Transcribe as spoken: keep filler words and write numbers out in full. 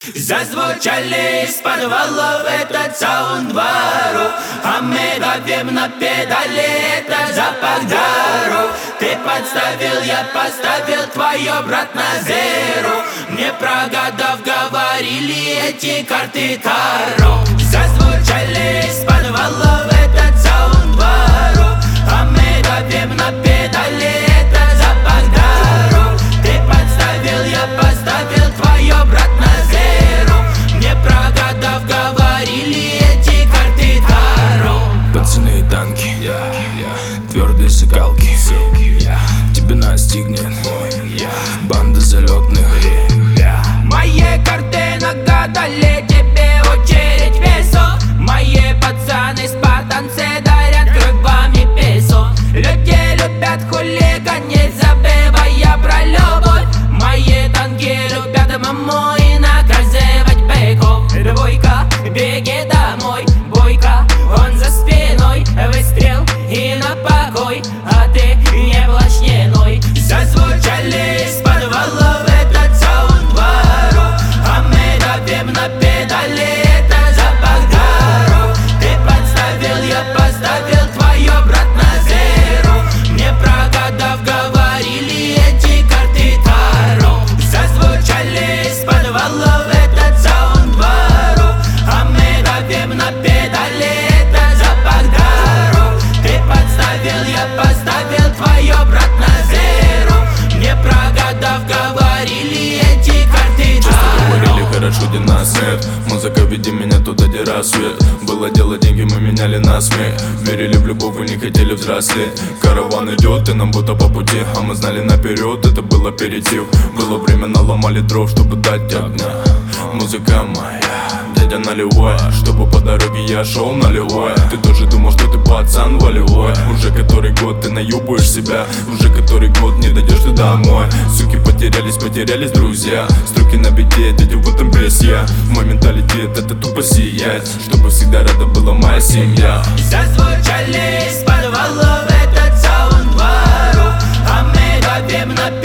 Зазвучали из подвалов этот саундбару, а мы давим на педали, это запах дару. Ты подставил, я поставил, твой брат на зеру. Мне прогадав говорили эти карты Таро. Зазвучали из подвалов этот саундбару, а мы давим на педали, это запах дару. Ты подставил, я поставил, твой брат на зеру. Мне прогадав говорили эти карты Таро. Пацаны и танки, yeah, yeah. Твердые сыкалки, yeah. Тебе настигнет yeah. Банда залетных yeah. Мои карты нагадали, тебе очередь весо. Мои пацаны спартанцы дарят кругами песо. Люди любят хулиганить, забывая про любовь. Мои танки любят маму и наказывать быков. Двойка, беги домой, бойка, он за спиной. Выстрел и на покой, а ты не блошненой. Зазвучали из подвалов этот саундбару, а мы давим на педали, это запах дару. Ты подставил, я поставил, твой брат на зеру. Мне прогадав говорили эти карты Таро. Зазвучали из подвалов этот саундбару, а мы давим на педали, это запах дару. Ты подставил, я поставил, твой брат на зеру. Мне прогадав говорили эти карты Таро. Говорили хорошо, где нас нет. Музыка, веди меня туда, где рассвет. Было дело, деньги мы меняли на смех. Верили в любовь, вы не хотели взрослеть. Караван идет, и нам будто по пути, а мы знали наперед, это был аперитив. Было время, наломали дров, чтобы дать огня. Музыка моя, дядя налевой, чтобы по дороге я шел наливой. Ты тоже думал, что ты пацан волевой. Уже который год ты наебываешь себя, уже который год не дойдешь ты домой. Суки потерялись, потерялись друзья. Строки на бите, дядя, в этом весь я. Мой менталитет это тупо сиять, чтобы всегда рада была моя семья. Зазвучали из подвалов этот саундбару, а мы давим на